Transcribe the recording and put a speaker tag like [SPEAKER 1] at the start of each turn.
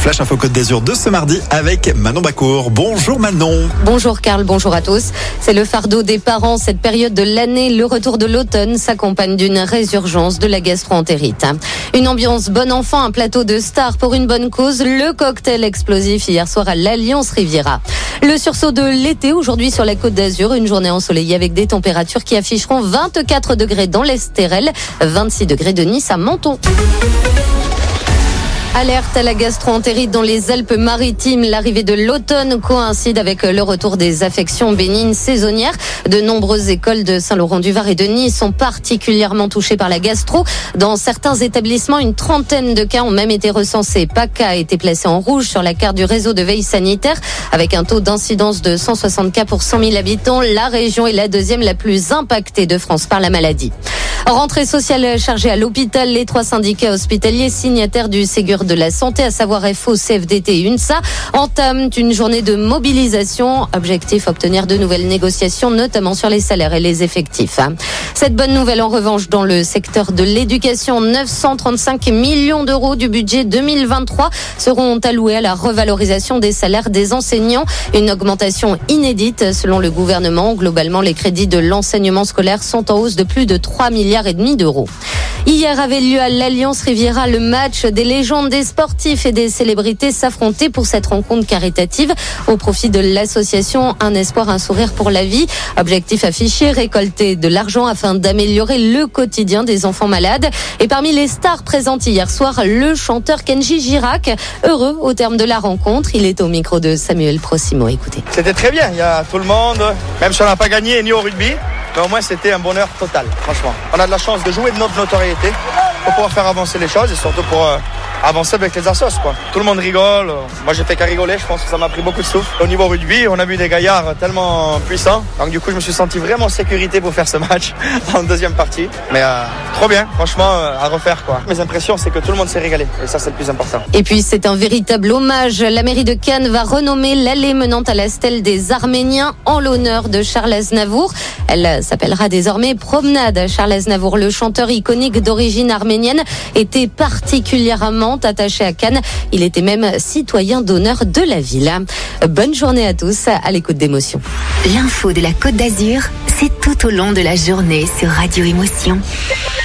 [SPEAKER 1] Flash Info Côte d'Azur de ce mardi avec Manon Bacour. Bonjour Manon.
[SPEAKER 2] Bonjour Karl, bonjour à tous. C'est le fardeau des parents. Cette période de l'année, le retour de l'automne s'accompagne d'une résurgence de la gastro-entérite. Une ambiance bon enfant, un plateau de stars pour une bonne cause. Le cocktail explosif hier soir à l'Alliance Riviera. Le sursaut de l'été aujourd'hui sur la Côte d'Azur. Une journée ensoleillée avec des températures qui afficheront 24 degrés dans l'Estérel, 26 degrés de Nice à Menton. Alerte à la gastro-entérite dans les Alpes-Maritimes. L'arrivée de l'automne coïncide avec le retour des affections bénignes saisonnières. De nombreuses écoles de Saint-Laurent-du-Var et de Nice sont particulièrement touchées par la gastro. Dans certains établissements, une trentaine de cas ont même été recensés. PACA a été placé en rouge sur la carte du réseau de veille sanitaire avec un taux d'incidence de 160 cas pour 100 000 habitants. La région est la deuxième la plus impactée de France par la maladie. Rentrée sociale chargée à l'hôpital. Les 3 syndicats hospitaliers signataires du Ségur de la santé, à savoir FO, CFDT et UNSA, entament une journée de mobilisation. Objectif, obtenir de nouvelles négociations, notamment sur les salaires et les effectifs. Cette bonne nouvelle, en revanche, dans le secteur de l'éducation, 935 millions d'euros du budget 2023 seront alloués à la revalorisation des salaires des enseignants. Une augmentation inédite selon le gouvernement. Globalement, les crédits de l'enseignement scolaire sont en hausse de plus de 3,5 milliards d'euros. Hier avait lieu à l'Alliance Riviera le match des légendes, des sportifs et des célébrités s'affrontaient pour cette rencontre caritative au profit de l'association Un espoir, un sourire pour la vie. Objectif affiché, récolter de l'argent afin d'améliorer le quotidien des enfants malades. Et parmi les stars présentes hier soir, le chanteur Kenji Girac. Heureux au terme de la rencontre, il est au micro de Samuel Procimo. Écoutez.
[SPEAKER 3] C'était très bien, il y a tout le monde, même si on n'a pas gagné ni au rugby. Mais au moins, c'était un bonheur total, franchement. On a de la chance de jouer de notre notoriété pour pouvoir faire avancer les choses et surtout pour avancer avec les assos, quoi. Tout le monde rigole. Moi, j'ai fait qu'à rigoler. Je pense que ça m'a pris beaucoup de souffle. Au niveau rugby, on a vu des gaillards tellement puissants. Donc, du coup, je me suis senti vraiment en sécurité pour faire ce match en deuxième partie. Mais trop bien, franchement, à refaire, quoi. Mes impressions, c'est que tout le monde s'est régalé. Et ça, c'est le plus important.
[SPEAKER 2] Et puis, c'est un véritable hommage. La mairie de Cannes va renommer l'allée menant à la stèle des Arméniens en l'honneur de Charles Aznavour. Elle s'appellera désormais Promenade Charles Aznavour. Le chanteur iconique d'origine arménienne était particulièrement attaché à Cannes. Il était même citoyen d'honneur de la ville. Bonne journée à tous à l'écoute d'Émotion.
[SPEAKER 4] L'info de la Côte d'Azur, c'est tout au long de la journée sur Radio Émotion.